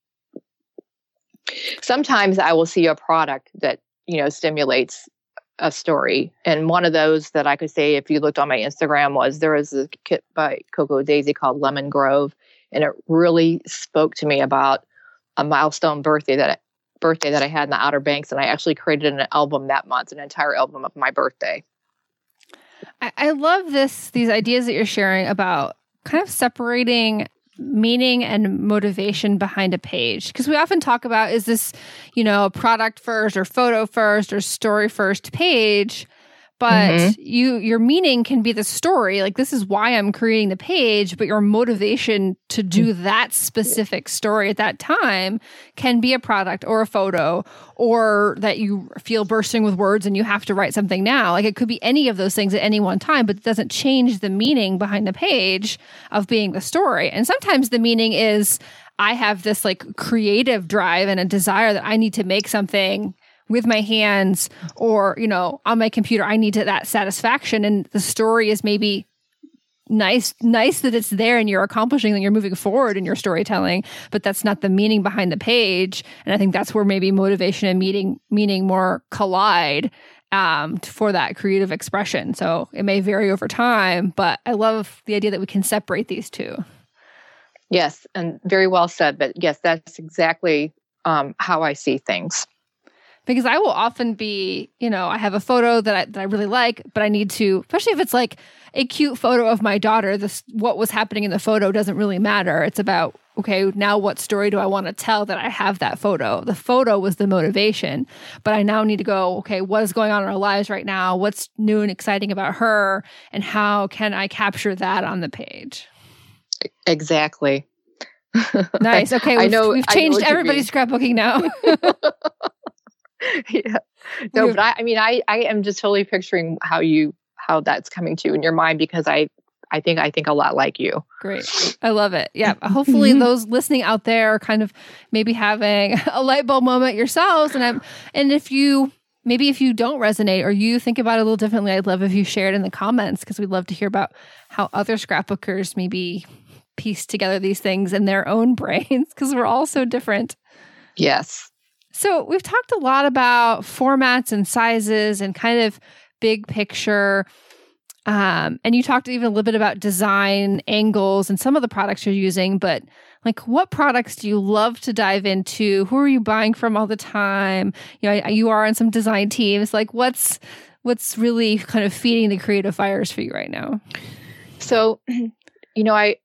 Sometimes I will see a product that, you know, stimulates a story. And one of those that I could say, if you looked on my Instagram, was there was a kit by Coco Daisy called Lemon Grove. And it really spoke to me about a milestone birthday that birthday that I had in the Outer Banks. And I actually created an album that month, an entire album of my birthday. I, I love this, these ideas that you're sharing about kind of separating meaning and motivation behind a page. Because we often talk about, is this, you know, product first or photo first or story first page? But mm-hmm. you, your meaning can be the story. Like, this is why I'm creating the page, but your motivation to do that specific story at that time can be a product or a photo, or that you feel bursting with words and you have to write something now. Like, it could be any of those things at any one time, but it doesn't change the meaning behind the page of being the story. And sometimes the meaning is, I have this like creative drive and a desire that I need to make something with my hands, or, you know, on my computer. I need to, that satisfaction. And the story is maybe nice, nice that it's there and you're accomplishing and you're moving forward in your storytelling, but that's not the meaning behind the page. And I think that's where maybe motivation and meaning, meaning more collide um, for that creative expression. So it may vary over time, but I love the idea that we can separate these two. Yes. And very well said. But yes, that's exactly um, how I see things. Because I will often be, you know, I have a photo that I, that I really like, but I need to, especially if it's like a cute photo of my daughter, this, what was happening in the photo doesn't really matter. It's about, okay, now what story do I want to tell that I have that photo? The photo was the motivation, but I now need to go, okay, what is going on in our lives right now? What's new and exciting about her? And how can I capture that on the page? Exactly. Nice. Okay, we've, I know, we've changed know everybody's scrapbooking now. Yeah. No, but I, I mean, I, I am just totally picturing how you, how that's coming to you in your mind, because I, I think, I think a lot like you. Great. I love it. Yeah. Hopefully those listening out there are kind of maybe having a light bulb moment yourselves. And I'm, and if you, maybe if you don't resonate or you think about it a little differently, I'd love if you share it in the comments, because we'd love to hear about how other scrapbookers maybe piece together these things in their own brains, because we're all so different. Yes. So we've talked a lot about formats and sizes and kind of big picture. Um, and you talked even a little bit about design, angles, and some of the products you're using. But like, what products do you love to dive into? Who are you buying from all the time? You know, you are on some design teams. Like, what's what's really kind of feeding the creative fires for you right now? So, you know, I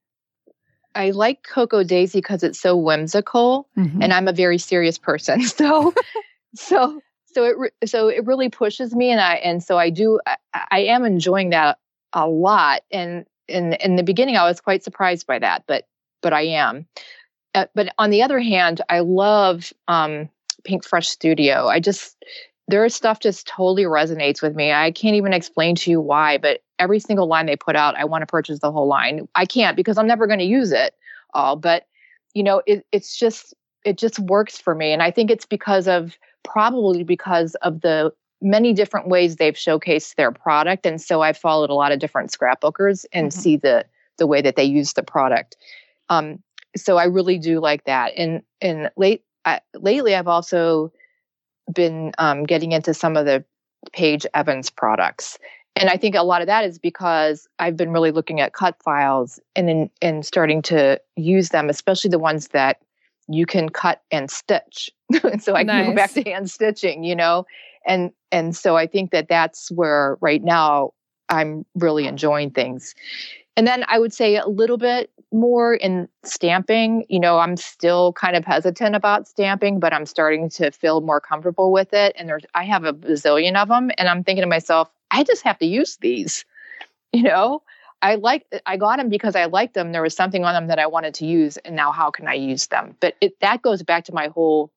I like Coco Daisy because it's so whimsical, mm-hmm. and I'm a very serious person. So, so, so it, re- so it really pushes me. And I, and so I do, I, I am enjoying that a lot. And in, in the beginning, I was quite surprised by that, but, but I am. Uh, but on the other hand, I love, um, Pink Fresh Studio. I just, their stuff just totally resonates with me. I can't even explain to you why, but every single line they put out, I want to purchase the whole line. I can't, because I'm never going to use it all, but you know, it, it's just, it just works for me. And I think it's because of, probably because of the many different ways they've showcased their product. And so I've followed a lot of different scrapbookers and mm-hmm. see the, the way that they use the product. Um, so I really do like that. And, and late, uh, lately I've also been um, getting into some of the Paige Evans products. And I think a lot of that is because I've been really looking at cut files and in, and starting to use them, especially the ones that you can cut and stitch. So I nice. can go back to hand stitching, you know, and and so I think that that's where right now I'm really enjoying things. And then I would say a little bit more in stamping. You know, I'm still kind of hesitant about stamping, but I'm starting to feel more comfortable with it. And there's, I have a bazillion of them, and I'm thinking to myself, I just have to use these. You know, I like, I got them because I liked them. There was something on them that I wanted to use, and now how can I use them? But it, that goes back to my whole,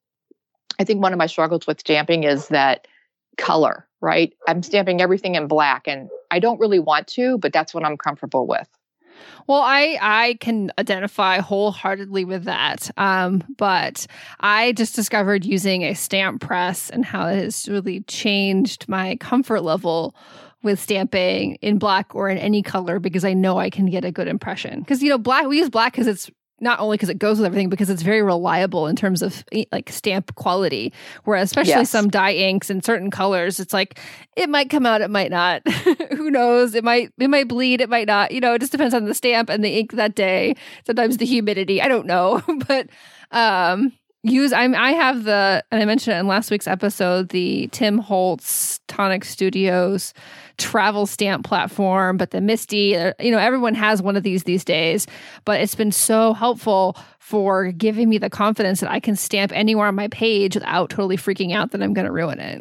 I think one of my struggles with stamping is that color, right? I'm stamping everything in black, and I don't really want to, but that's what I'm comfortable with. Well, I, I can identify wholeheartedly with that. Um, but I just discovered using a stamp press and how it has really changed my comfort level with stamping in black or in any color, because I know I can get a good impression. Because, you know, black, we use black because it's not only because it goes with everything, because it's very reliable in terms of like stamp quality. Whereas especially yes. some dye inks in certain colors, it's like, it might come out, it might not. Who knows? It might, it might bleed, it might not. You know, it just depends on the stamp and the ink that day. Sometimes the humidity, I don't know. But um, use, I'm, I have the, and I mentioned it in last week's episode, the Tim Holtz Tonic Studios travel stamp platform, but the Misty, you know, everyone has one of these these days, but it's been so helpful for giving me the confidence that I can stamp anywhere on my page without totally freaking out that I'm going to ruin it.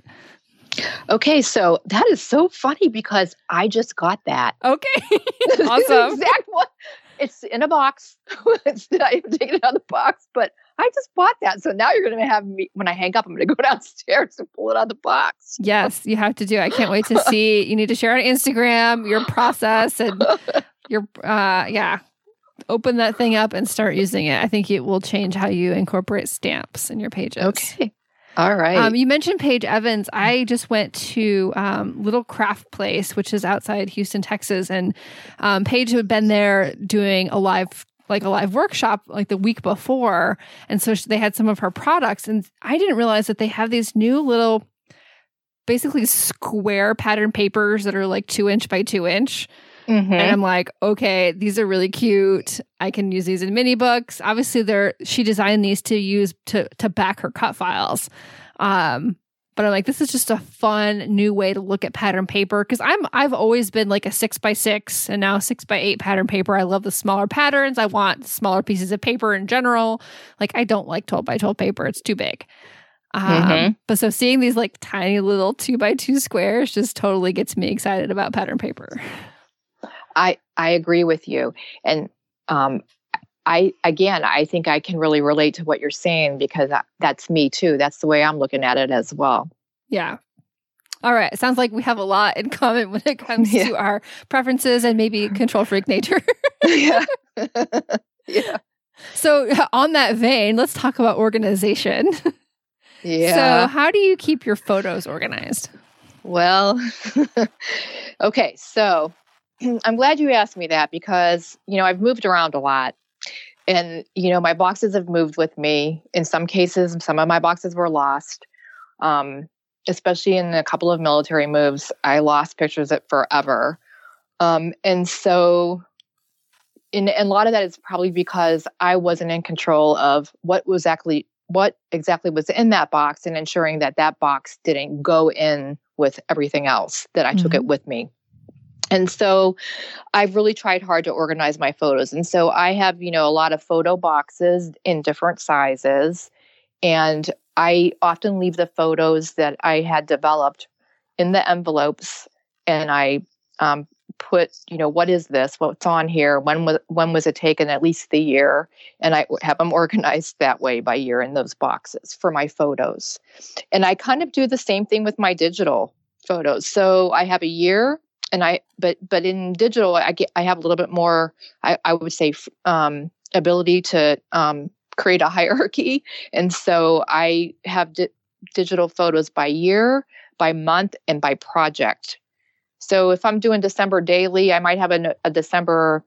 Okay, so that is so funny because I just got that. Okay, awesome. Exact one. It's in a box. It's, I haven't taken it out of the box, but I just bought that. So now you're going to have me, when I hang up, I'm going to go downstairs and pull it out of the box. Yes, you have to do it. I can't wait to see. You need to share on Instagram your process and your, uh, yeah, open that thing up and start using it. I think it will change how you incorporate stamps in your pages. Okay. All right. Um, you mentioned Paige Evans. I just went to um, Little Craft Place, which is outside Houston, Texas. And um, Paige had been there doing a live like a live workshop like the week before. And so they had some of her products. And I didn't realize that they have these new little, basically square pattern papers that are like two inch by two inch. Mm-hmm. And I'm like, okay, these are really cute. I can use these in mini books. Obviously, they're she designed these to use to to back her cut files. Um, but I'm like, this is just a fun new way to look at pattern paper, because I'm I've always been like a six by six and now six by eight pattern paper. I love the smaller patterns. I want smaller pieces of paper in general. Like I don't like twelve by twelve paper. It's too big. Um, mm-hmm. But so seeing these like tiny little two by two squares just totally gets me excited about pattern paper. I I agree with you, and um, I again I think I can really relate to what you're saying, because that, that's me too. That's the way I'm looking at it as well. Yeah. All right. It sounds like we have a lot in common when it comes yeah. to our preferences and maybe control freak nature. yeah. yeah. So on that vein, let's talk about organization. Yeah. So how do you keep your photos organized? Well, okay. So I'm glad you asked me that, because, you know, I've moved around a lot, and, you know, my boxes have moved with me. In some cases, some of my boxes were lost. Um, especially in a couple of military moves, I lost pictures that forever. Um, and so, in, and a lot of that is probably because I wasn't in control of what was exactly, what exactly was in that box, and ensuring that that box didn't go in with everything else, that I mm-hmm. took it with me. And so I've really tried hard to organize my photos. And so I have, you know, a lot of photo boxes in different sizes. And I often leave the photos that I had developed in the envelopes. And I um, put, you know, what is this? What's on here? When was, when was it taken? At least the year. And I have them organized that way by year in those boxes for my photos. And I kind of do the same thing with my digital photos. So I have a year. And I, but, but in digital, I get, I have a little bit more, I, I would say, um, ability to, um, create a hierarchy. And so I have di- digital photos by year, by month, and by project. So if I'm doing December daily, I might have a, a December,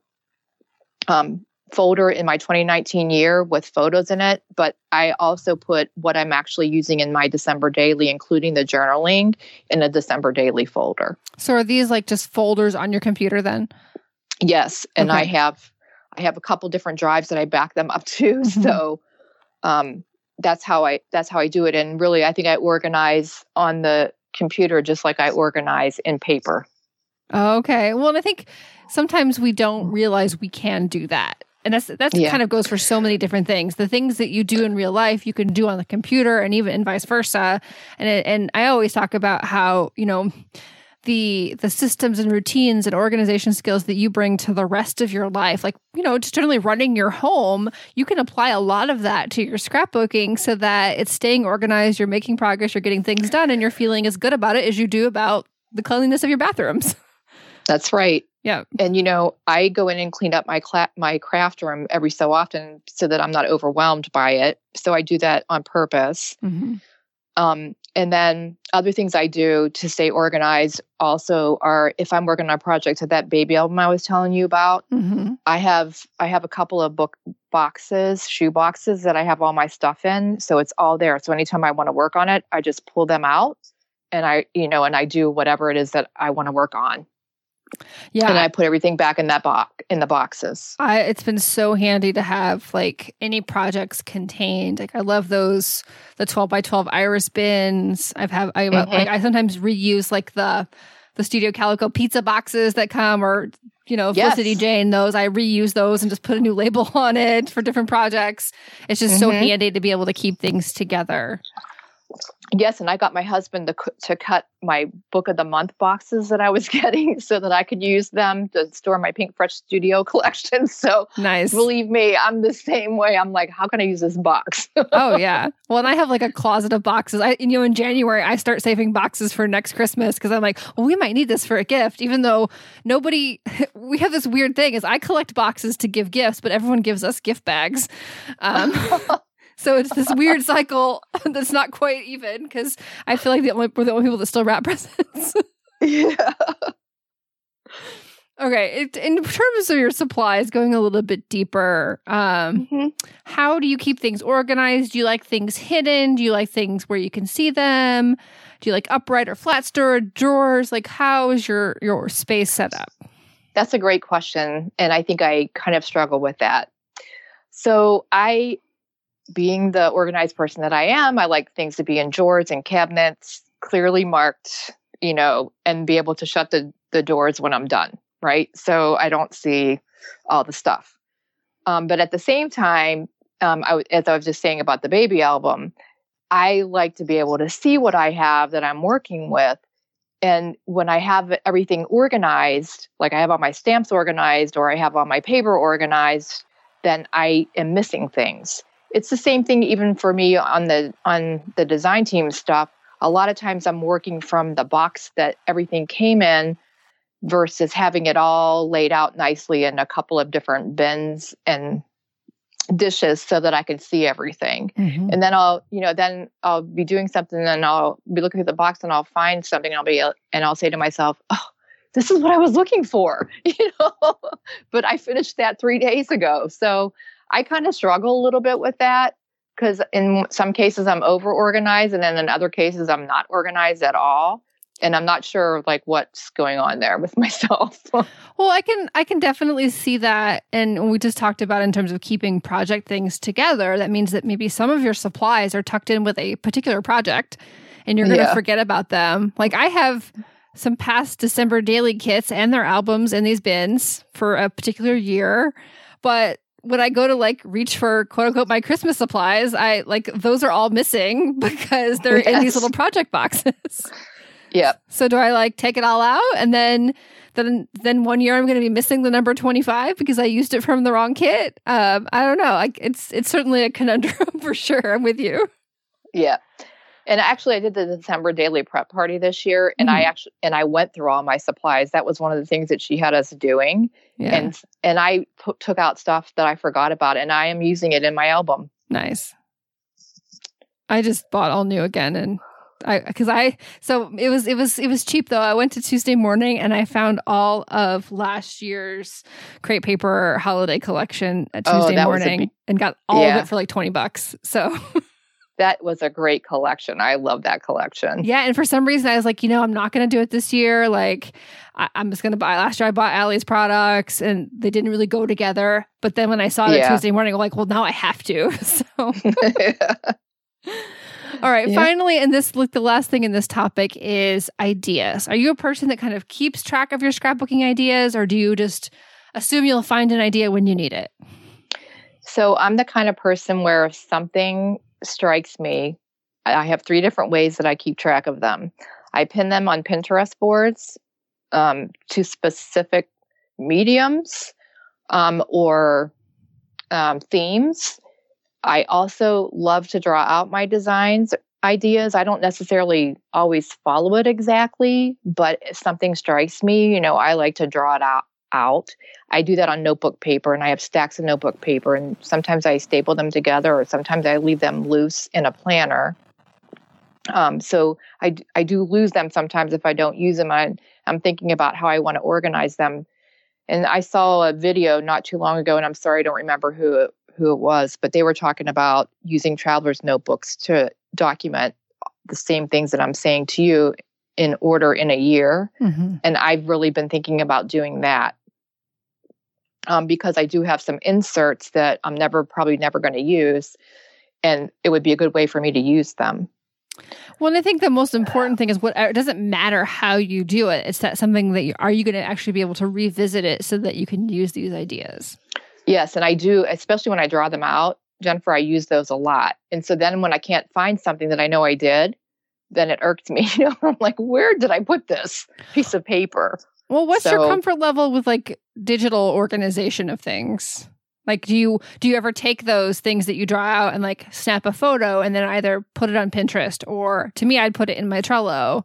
um, folder in my twenty nineteen year with photos in it, but I also put what I'm actually using in my December daily, including the journaling, in a December daily folder. So are these like just folders on your computer then? Yes. And okay. I have, I have a couple different drives that I back them up to. Mm-hmm. So, um, that's how I, that's how I do it. And really, I think I organize on the computer just like I organize in paper. Okay. Well, and I think sometimes we don't realize we can do that. And that's that's yeah. kind of goes for so many different things. The things that you do in real life, you can do on the computer, and even and vice versa. And it, and I always talk about how, you know, the the systems and routines and organization skills that you bring to the rest of your life, like, you know, just generally running your home, you can apply a lot of that to your scrapbooking so that it's staying organized, you're making progress, you're getting things done, and you're feeling as good about it as you do about the cleanliness of your bathrooms. That's right. Yeah. And, you know, I go in and clean up my cla- my craft room every so often so that I'm not overwhelmed by it. So I do that on purpose. Mm-hmm. Um, and then other things I do to stay organized also are if I'm working on a project, so that baby album I was telling you about, Mm-hmm. I have I have a couple of book boxes, shoe boxes that I have all my stuff in. So it's all there. So anytime I want to work on it, I just pull them out and I, you know, and I do whatever it is that I want to work on. Yeah. And I put everything back in that box in the boxes. I, it's been so handy to have like any projects contained. Like I love those, the twelve by twelve iris bins. I've have, I, Mhm. like, I sometimes reuse like the, the Studio Calico pizza boxes that come, or, you know, Yes. Felicity Jane, those, I reuse those and just put a new label on it for different projects. It's just so Mhm. handy to be able to keep things together. Yes, and I got my husband to, cu- to cut my book of the month boxes that I was getting so that I could use them to store my Pink Fresh Studio collection. So Nice. believe me, I'm the same way. I'm like, how can I use this box? Oh yeah. Well, and I have like a closet of boxes. I, you know, in January, I start saving boxes for next Christmas because I'm like, well, we might need this for a gift, even though nobody, we have this weird thing is I collect boxes to give gifts, but everyone gives us gift bags. Um, so it's this weird cycle that's not quite even because I feel like the only, we're the only people that still wrap presents. Yeah. Okay. It, in terms of your supplies, going a little bit deeper, um, Mhm. how do you keep things organized? Do you like things hidden? Do you like things where you can see them? Do you like upright or flat storage drawers? Like, how is your, your space set up? That's a great question. And I think I kind of struggle with that. So I, being the organized person that I am, I like things to be in drawers and cabinets, clearly marked, you know, and be able to shut the, the doors when I'm done. Right. So I don't see all the stuff. Um, but at the same time, um, I, as I was just saying about the baby album, I like to be able to see what I have that I'm working with. And when I have everything organized, like I have all my stamps organized or I have all my paper organized, then I am missing things. It's the same thing even for me on the on the design team stuff. A lot of times I'm working from the box that everything came in versus having it all laid out nicely in a couple of different bins and dishes so that I can see everything. Mm-hmm. And then I'll, you know, then I'll be doing something and I'll be looking at the box and I'll find something and I'll be, and I'll say to myself, oh, this is what I was looking for, you know, but I finished that three days ago. So I kind of struggle a little bit with that because in some cases I'm over organized and then in other cases I'm not organized at all. And I'm not sure like what's going on there with myself. Well, I can I can definitely see that. And we just talked about in terms of keeping project things together, that means that maybe some of your supplies are tucked in with a particular project and you're going to Yeah. forget about them. Like I have some past December daily kits and their albums in these bins for a particular year. But when I go to like reach for quote unquote my Christmas supplies, I like those are all missing because they're in these Yes. little project boxes. Yeah. So do I like take it all out and then then then one year I'm going to be missing the number twenty-five because I used it from the wrong kit? Um, I don't know. Like it's it's certainly a conundrum for sure. I'm with you. Yeah. And actually I did the December daily prep party this year and Mhm. I actually, and I went through all my supplies. That was one of the things that she had us doing. Yeah. And, and I p- took out stuff that I forgot about and I am using it in my album. Nice. I just bought all new again and I because I so it was it was it was cheap though. I went to Tuesday Morning and I found all of last year's Crate Paper holiday collection at Oh, Tuesday that was a Morning big- and got all Yeah. of it for like twenty bucks. So That was a great collection. I love that collection. yeah, and for some reason I was like, you know, I'm not going to do it this year. Like I, I'm just going to buy. Last year I bought Allie's products and they didn't really go together. But then when I saw it Yeah. Tuesday Morning, I'm like, well, now I have to. So. All right. Yeah. Finally, and this like the last thing in this topic is ideas. Are you a person that kind of keeps track of your scrapbooking ideas, or do you just assume you'll find an idea when you need it? So I'm the kind of person where if something strikes me, I I have three different ways that I keep track of them. I pin them on Pinterest boards um, to specific mediums um, or um, themes. I also love to draw out my designs ideas. I don't necessarily always follow it exactly, but if something strikes me, you know, I like to draw it out. out. I do that on notebook paper, and I have stacks of notebook paper, and sometimes I staple them together, or sometimes I leave them loose in a planner. Um, so I, I do lose them sometimes if I don't use them. I, I'm thinking about how I want to organize them. And I saw a video not too long ago, and I'm sorry I don't remember who it, who it was, but they were talking about using traveler's notebooks to document the same things that I'm saying to you in order in a year. Mm-hmm. And I've really been thinking about doing that. Um, because I do have some inserts that I'm never, probably never going to use. And it would be a good way for me to use them. Well, and I think the most important thing is what it doesn't matter how you do it. It's that something that you, are you going to actually be able to revisit it so that you can use these ideas? Yes. And I do, especially when I draw them out, Jennifer, I use those a lot. And so then when I can't find something that I know I did, then it irks me. You know, I'm like, where did I put this piece of paper? Well, what's so, your comfort level with like digital organization of things? Like, do you do you ever take those things that you draw out and like snap a photo and then either put it on Pinterest, or to me, I'd put it in my Trello?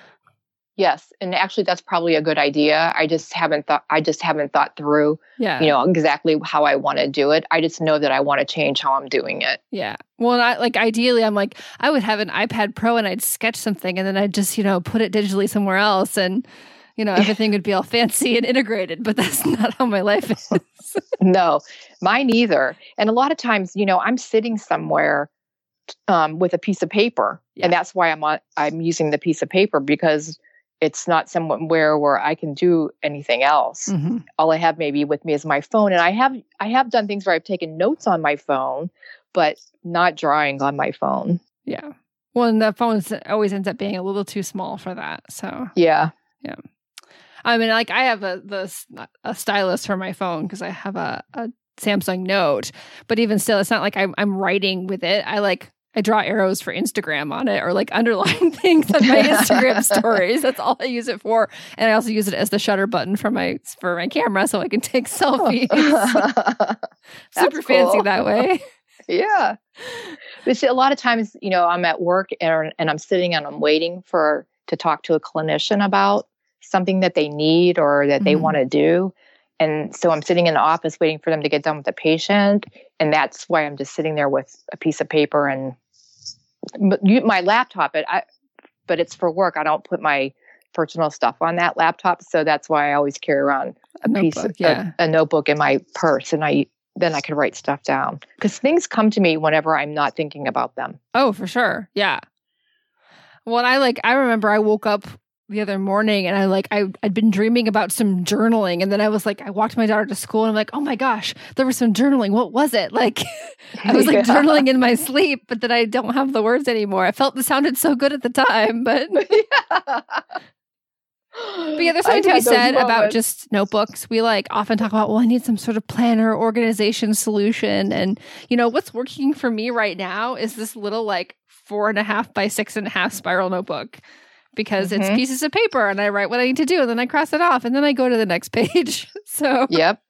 Yes, and actually, that's probably a good idea. I just haven't thought. I just haven't thought through, yeah. you know, exactly how I want to do it. I just know that I want to change how I'm doing it. Yeah. Well, I, like ideally, I'm like I would have an iPad Pro and I'd sketch something and then I'd just you know put it digitally somewhere else and. You know, everything would be all fancy and integrated, but that's not how my life is. No, mine either. And a lot of times, you know, I'm sitting somewhere um, with a piece of paper, yeah. and that's why I'm on, I'm using the piece of paper, because it's not somewhere where I can do anything else. Mm-hmm. All I have maybe with me is my phone, and I have I have done things where I've taken notes on my phone, but not drawing on my phone. Yeah. Well, and the phone always ends up being a little too small for that. So yeah, yeah. I mean, like I have a the a stylus for my phone because I have a, a Samsung Note, but even still, it's not like I'm I'm writing with it. I like I draw arrows for Instagram on it, or like underline things on my Instagram stories. That's all I use it for, and I also use it as the shutter button for my for my camera, so I can take selfies. Super cool. Fancy that way. Yeah, but see, a lot of times, you know, I'm at work and and I'm sitting and I'm waiting for to talk to a clinician about something that they need or that they mm-hmm. want to do. And so I'm sitting in the office waiting for them to get done with the patient. And that's why I'm just sitting there with a piece of paper and my laptop. But, I, but it's for work. I don't put my personal stuff on that laptop. So that's why I always carry around a, a piece notebook, of yeah. a, a notebook in my purse. And I then I can write stuff down. Because things come to me whenever I'm not thinking about them. Oh, for sure. Yeah. Well, I like, I remember I woke up the other morning and I like, I, I'd been dreaming about some journaling. And then I was like, I walked my daughter to school and I'm like, oh my gosh, there was some journaling. What was it? Like, I was like yeah. journaling in my sleep, but then I don't have the words anymore. I felt it sounded so good at the time, but. yeah. But yeah, there's something to be said moments. About just notebooks. We like often talk about, well, I need some sort of planner organization solution. And, you know, what's working for me right now is this little like four and a half by six and a half spiral notebook. Because mm-hmm. it's pieces of paper and I write what I need to do and then I cross it off and then I go to the next page. So yep.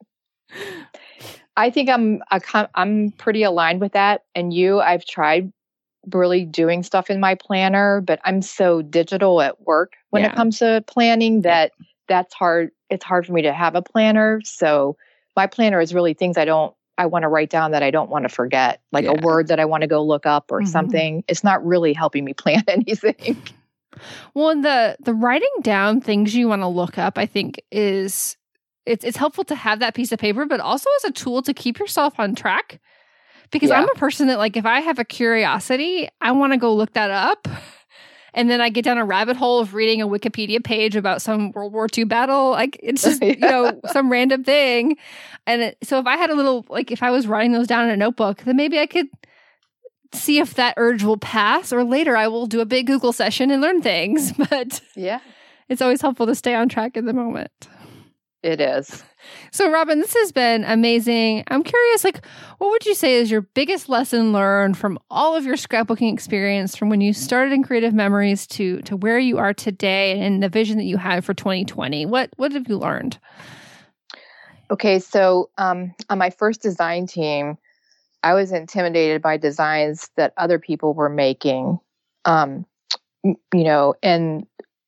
I think I'm I'm pretty aligned with that. And you, I've tried really doing stuff in my planner, but I'm so digital at work when yeah. it comes to planning that yeah. that's hard. It's hard for me to have a planner. So my planner is really things I don't I want to write down that I don't want to forget, like yeah. a word that I want to go look up or mm-hmm. something. It's not really helping me plan anything. Well, and the the writing down things you want to look up, I think, is it's it's helpful to have that piece of paper, but also as a tool to keep yourself on track. Because yeah. I'm a person that, like, if I have a curiosity, I want to go look that up. And then I get down a rabbit hole of reading a Wikipedia page about some World War Two battle. Like, it's just, yeah. you know, some random thing. And it, so if I had a little, like, if I was writing those down in a notebook, then maybe I could see if that urge will pass, or later I will do a big Google session and learn things. But yeah, it's always helpful to stay on track in the moment. It is. So, Robin, this has been amazing. I'm curious, like, what would you say is your biggest lesson learned from all of your scrapbooking experience, from when you started in Creative Memories to to where you are today and the vision that you had for twenty twenty? What what have you learned? Okay, so um, on my first design team, I was intimidated by designs that other people were making. Um, you know, and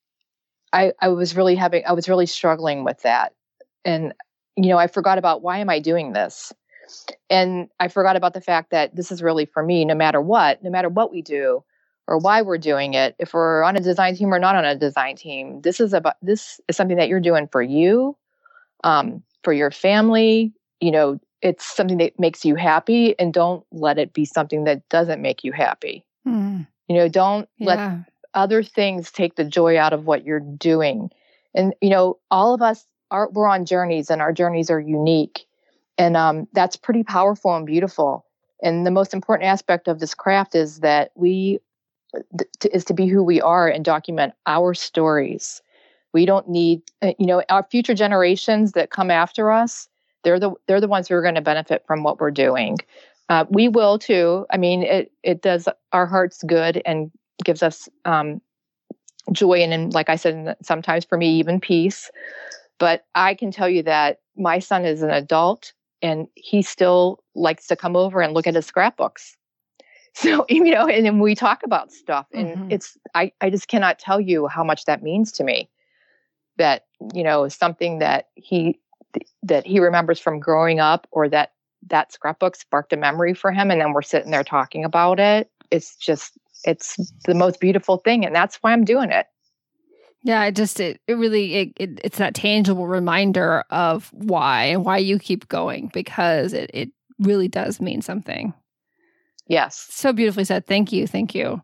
I, I was really having, I was really struggling with that. And, you know, I forgot about, why am I doing this? And I forgot about the fact that this is really for me, no matter what, no matter what we do or why we're doing it, if we're on a design team or not on a design team, this is about, this is something that you're doing for you, um, for your family. You know, it's something that makes you happy, and don't let it be something that doesn't make you happy. Mm. You know, don't yeah. let other things take the joy out of what you're doing. And, you know, all of us are, we're on journeys, and our journeys are unique. And um, that's pretty powerful and beautiful. And the most important aspect of this craft is that we, th- to, is to be who we are and document our stories. We don't need, uh, you know, our future generations that come after us, they're the, they're the ones who are going to benefit from what we're doing. Uh, we will too. I mean, it, it does our hearts good and gives us um, joy. And, and like I said, sometimes for me, even peace. But I can tell you that my son is an adult, and he still likes to come over and look at his scrapbooks. So, you know, and then we talk about stuff, and mm-hmm. it's, I, I just cannot tell you how much that means to me. That, you know, something that he, that he remembers from growing up, or that that scrapbook sparked a memory for him. And then we're sitting there talking about it. It's just, it's the most beautiful thing. And that's why I'm doing it. Yeah, it just, it, it really, it, it, it's that tangible reminder of why and why you keep going, because it, it really does mean something. Yes. So beautifully said. Thank you. Thank you.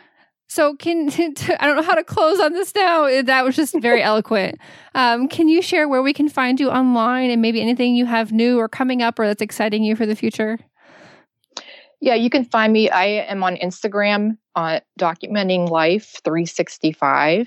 So can, I don't know how to close on this now. That was just very eloquent. Um, can you share where we can find you online, and maybe anything you have new or coming up or that's exciting you for the future? Yeah, you can find me. I am on Instagram on Documenting Life three sixty-five.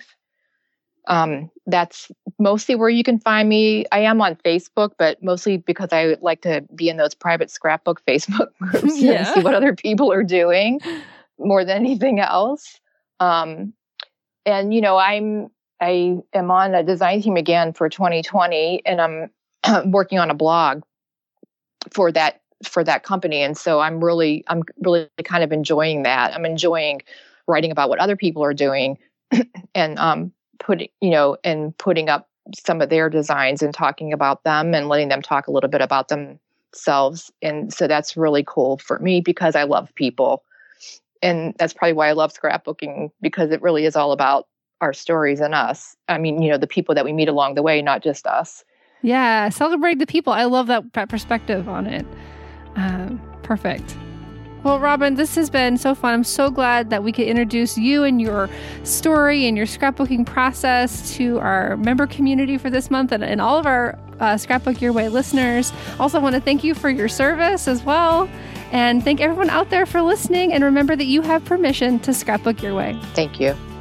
Um, that's mostly where you can find me. I am on Facebook, but mostly because I like to be in those private scrapbook Facebook groups yeah. and see what other people are doing more than anything else. Um, and you know, I'm, I am on a design team again for twenty twenty, and I'm working on a blog for that, for that company. And so I'm really, I'm really kind of enjoying that. I'm enjoying writing about what other people are doing and, um, putting, you know, and putting up some of their designs and talking about them and letting them talk a little bit about themselves. And so that's really cool for me, because I love people. And that's probably why I love scrapbooking, because it really is all about our stories and us. I mean, you know, the people that we meet along the way, not just us. Yeah. Celebrate the people. I love that, that perspective on it. Um, perfect. Well, Robin, this has been so fun. I'm so glad that we could introduce you and your story and your scrapbooking process to our member community for this month, and, and all of our uh, Scrapbook Your Way listeners. Also want to thank you for your service as well. And thank everyone out there for listening. And remember that you have permission to scrapbook your way. Thank you.